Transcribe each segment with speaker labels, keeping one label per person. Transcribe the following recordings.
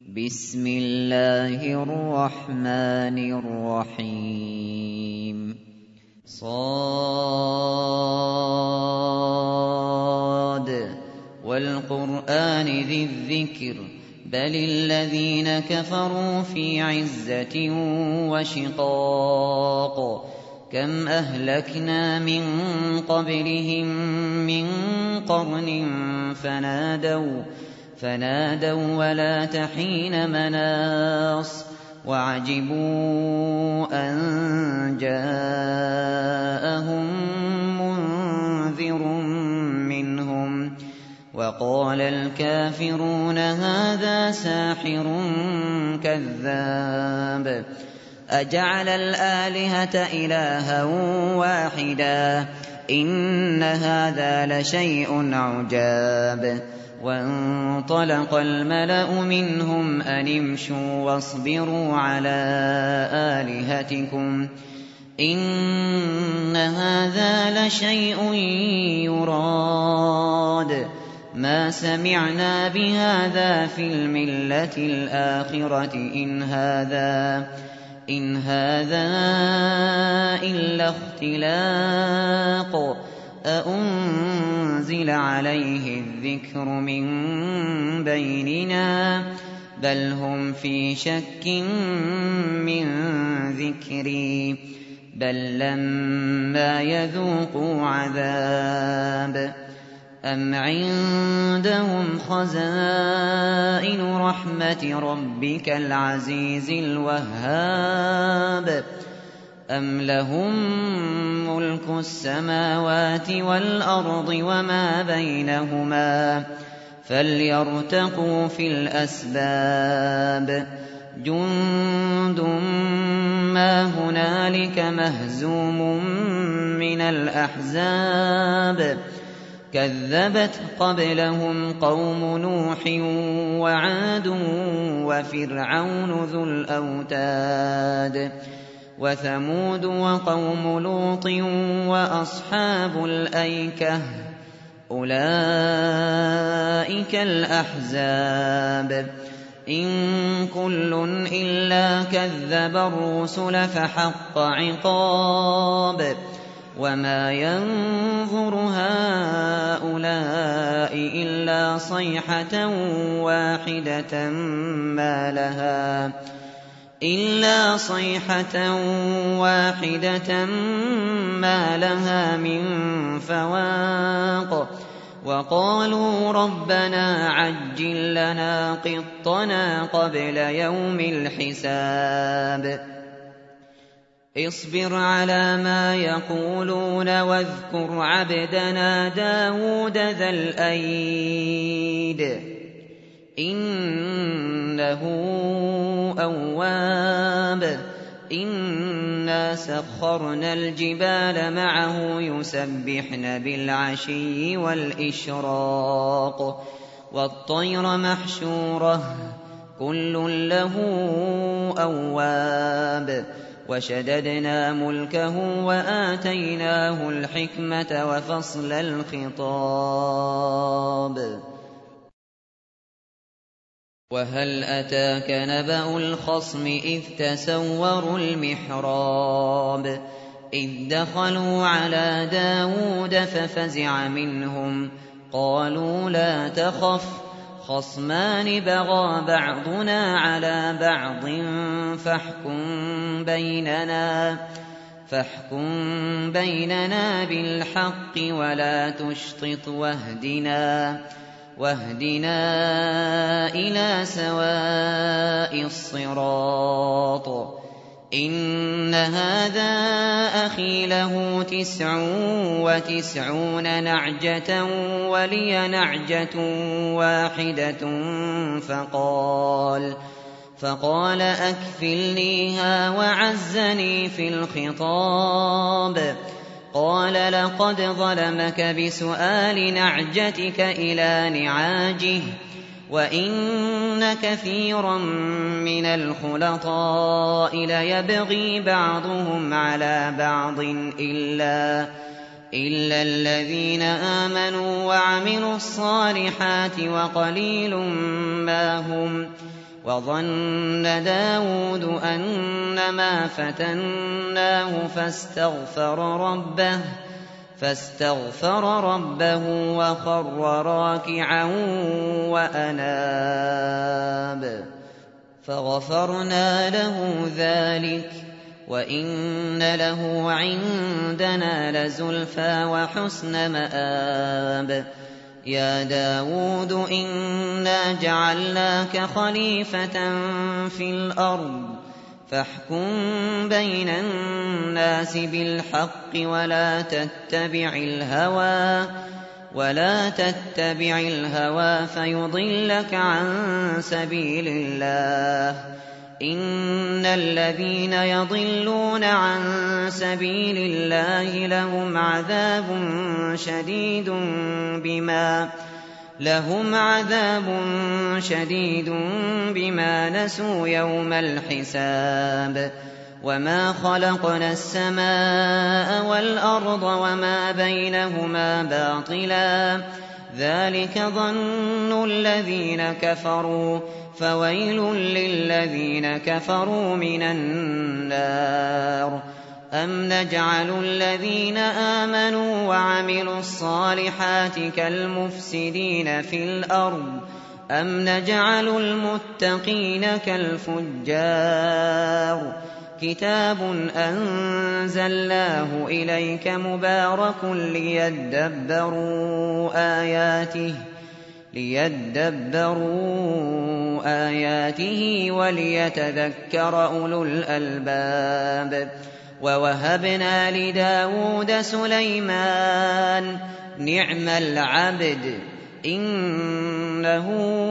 Speaker 1: بسم الله الرحمن الرحيم صاد والقرآن ذي الذكر بل الذين كفروا في عزة وشقاق كم أهلكنا من قبلهم من قرن فنادوا ولا تحين مناص وعجبوا أن جاءهم منذر منهم وقال الكافرون هذا ساحر كذاب أجعل الآلهة إلها واحدا إن هذا لشيء عجاب وانطلق الملأ منهم أن امشوا واصبروا على آلهتكم إن هذا لشيء يراد ما سمعنا بهذا في الملة الآخرة إن هذا إلا اختلاق أأنزل عليه الذكر من بيننا بل هم في شك من ذكري بل لما يذوقوا عذاب أم عندهم خزائن رحمة ربك العزيز الوهاب أم لهم ملك السماوات والأرض وما بينهما فليرتقوا في الأسباب جند ما هنالك مهزوم من الأحزاب كذبت قبلهم قوم نوح وعاد وفرعون ذو الأوتاد وثمود وقوم لوط وأصحاب الأيكة أولئك الأحزاب إن كل إلا كذب الرسل فحق عقاب وما ينظر هؤلاء إلا صيحة واحدة ما لها من فواق وقالوا ربنا عجل لنا قطنا قبل يوم الحساب اصبر على ما يقولون واذكر عبدنا داود ذا الأيد إنه أواب إنا سخرنا الجبال معه يسبحن بالعشي والإشراق والطير محشورة كل له أواب وشددنا ملكه وآتيناه الحكمة وفصل الخطاب وهل أتاك نبأ الخصم إذ تسوروا المحراب إذ دخلوا على داود ففزع منهم قالوا لا تخف خصمان بغى بعضنا على بعض فاحكم بيننا بالحق ولا تشطط واهدنا إلى سواء الصراط إن هذا أخي له 99 نعجة ولي نعجة واحدة فقال أكفلنيها وعزني في الخطاب قال لقد ظلمك بسؤال نعجتك إلى نعاجه وإن كثيرا من الخلطاء ليبغي بعضهم على بعض إلا الذين آمنوا وعملوا الصالحات وقليل ما هم وظن داود أنما فتناه فاستغفر ربه وخر راكعا وأناب فغفرنا له ذلك وإن له عندنا لزلفى وحسن مآب يا داود إنا جعلناك خليفة في الأرض فاحكم بين الناس بالحق ولا تتبع الهوى فيضلك عن سبيل الله إن الذين يضلون عن سبيل الله لهم عذاب شديد بما نسوا يوم الحساب وما خلقنا السماء والأرض وما بينهما باطلا ذلك ظن الذين كفروا فويل للذين كفروا من النار أم نجعل الذين آمنوا وعملوا الصالحات كالمفسدين في الأرض أم نجعل المتقين كالفجار كتاب أنزلناه إليك مبارك ليدبروا آياته وليتذكر أولو الألباب ووهبنا لداود سليمان نعم العبد إنه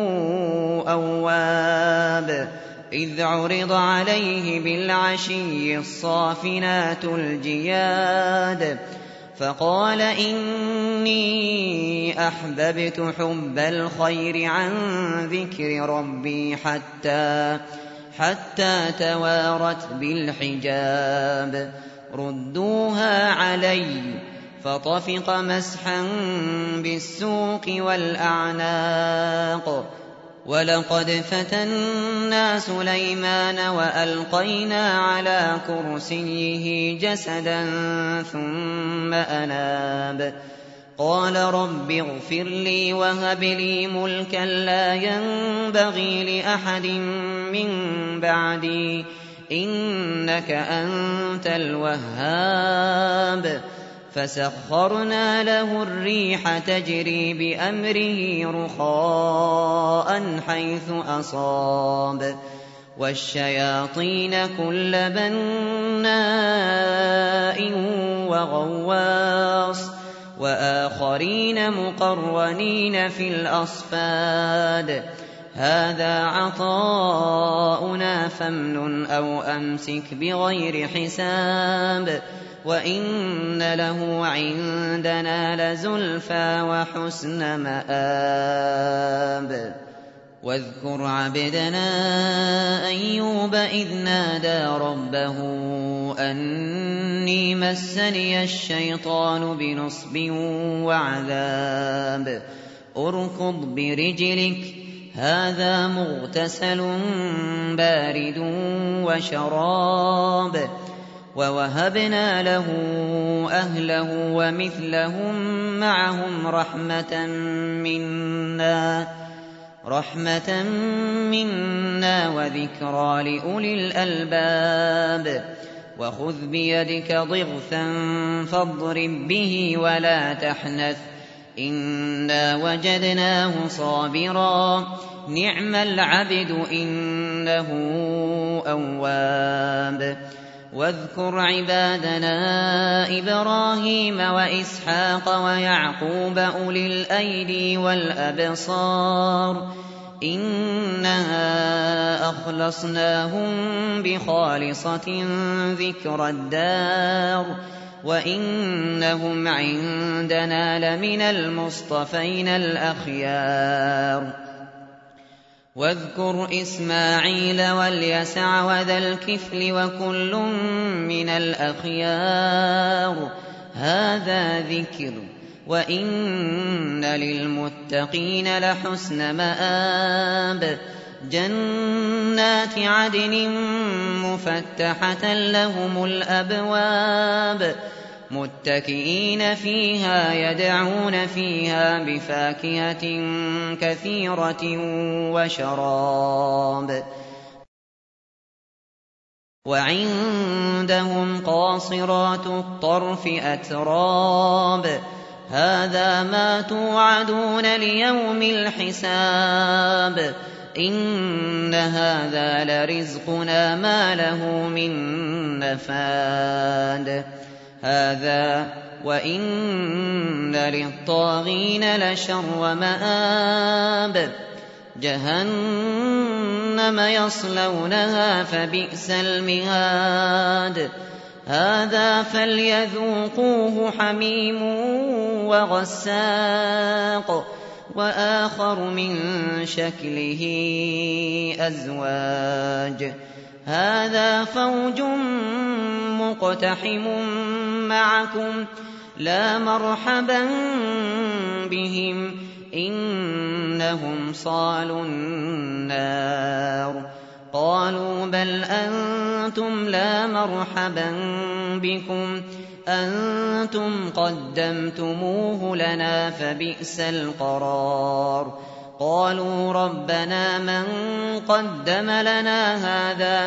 Speaker 1: أواب إذ عرض عليه بالعشي الصافنات الجياد فقال إني أحببت حب الخير عن ذكر ربي حتى توارت بالحجاب ردوها علي فطفق مسحا بالسوق والأعناق ولقد فتنا سليمان وألقينا على كرسيه جسدا ثم أناب قال رب اغفر لي وهب لي ملكا لا ينبغي لأحد من بعدي إنك أنت الوهاب فسخرنا له الريح تجري بأمره رخاء حيث أصاب والشياطين كل بناء وغواص وآخرين مقرنين في الأصفاد هذا عطاؤنا فامنن أو أمسك بغير حساب وإن له عندنا لزلفى وحسن مآب واذكر عبدنا أيوب إذ نادى ربه أني مسني الشيطان بنصب وعذاب اركض برجلك هذا مغتسل بارد وشراب ووهبنا له أهله ومثلهم معهم رحمة منا وذكرى لأولي الألباب وخذ بيدك ضغثا فاضرب به ولا تحنث إنا وجدناه صابرا نعم العبد إنه أواب واذكر عبادنا إبراهيم وإسحاق ويعقوب أولي الأيدي والأبصار إنا أخلصناهم بخالصة ذكر الدار وإنهم عندنا لمن المصطفين الأخيار واذكر إسماعيل واليسع وذا الكفل وكل من الأخيار هذا ذكر وإن للمتقين لحسن مآب جنات عدن مفتحة لهم الأبواب متكئين فيها يدعون فيها بفاكهة كثيرة وشراب وعندهم قاصرات الطرف أتراب هذا ما توعدون ليوم الحساب إن هذا لرزقنا ما له من نفاد هذا وإن للطاغين لشر مآب جهنم يصلونها فبئس المهاد هذا فليذوقوه حميم وغساق وآخر من شكله أزواج هذا فوج مقتحم معكم لا مرحبا بهم إنهم صالوا النار قالوا بل أنتم لا مرحبا بكم أنتم قدمتموه لنا فبئس القرار قالوا ربنا من قدم لنا هذا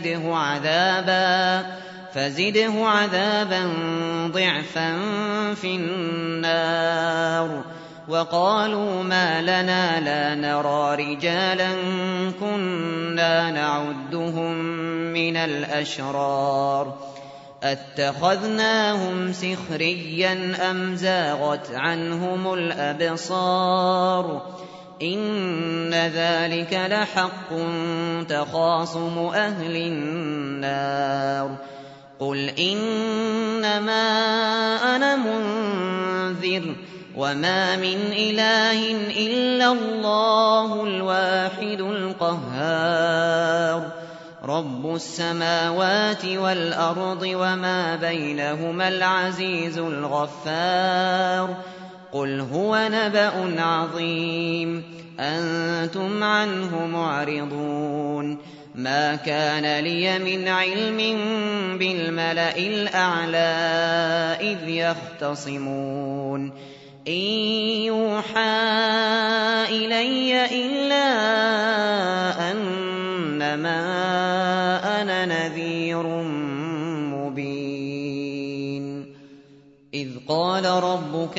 Speaker 1: فزده عذابا ضعفا في النار وقالوا ما لنا لا نرى رجالا كنا نعدهم من الأشرار أتخذناهم سخريا أم زاغت عنهم الأبصار إن ذلك لحق تخاصم أهل النار قل إنما أنا منذر وما من إله إلا الله الواحد القهار رب السماوات والأرض وما بينهما العزيز الغفار قل هو نبأ عظيم أنتم عنه معرضون ما كان لي من علم بالملأ الأعلى إذ يختصمون إن يوحى إلي إلا أنما أنا نذير مبين إذ قال ربك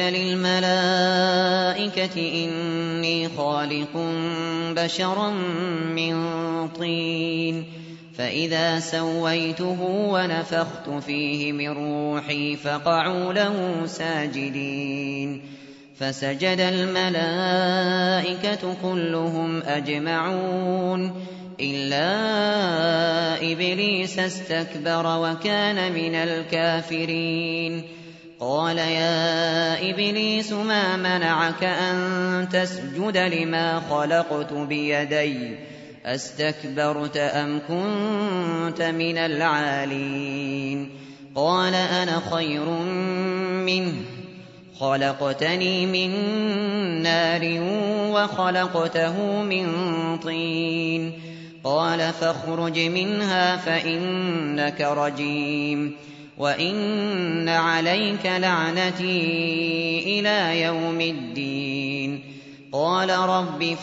Speaker 1: للملائكة إني خالق بشرا من طين فإذا سويته ونفخت فيه من روحي فقعوا له ساجدين فسجد الملائكة كلهم أجمعون إلا إبليس استكبر وكان من الكافرين قال يا إبليس ما منعك أن تسجد لما خلقت بيدي أستكبرت أم كنت من العالين قال أنا خير منه خلقتني من نار وخلقته من طين قال فاخرج منها فإنك رجيم وإن عليك لعنتي إلى يوم الدين قال رب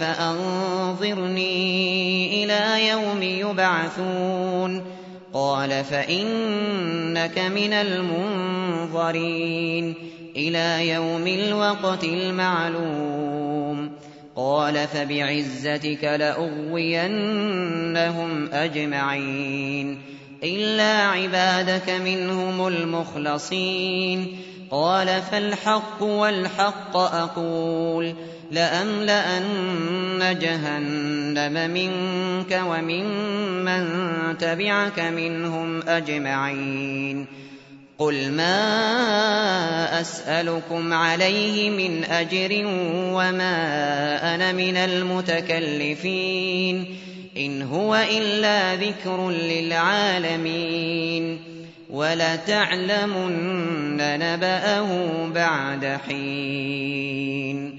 Speaker 1: فأنظرني إلى يوم يبعثون قال فإنك من المنظرين إلى يوم الوقت المعلوم قال فبعزتك لأغوينهم أجمعين إلا عبادك منهم المخلصين قال فالحق والحق أقول لأملأن جهنم منك وممن تبعك منهم أجمعين قل ما أسألكم عليه من أجر وما أنا من المتكلفين إن هو إلا ذكر للعالمين ولتعلمن نبأه بعد حين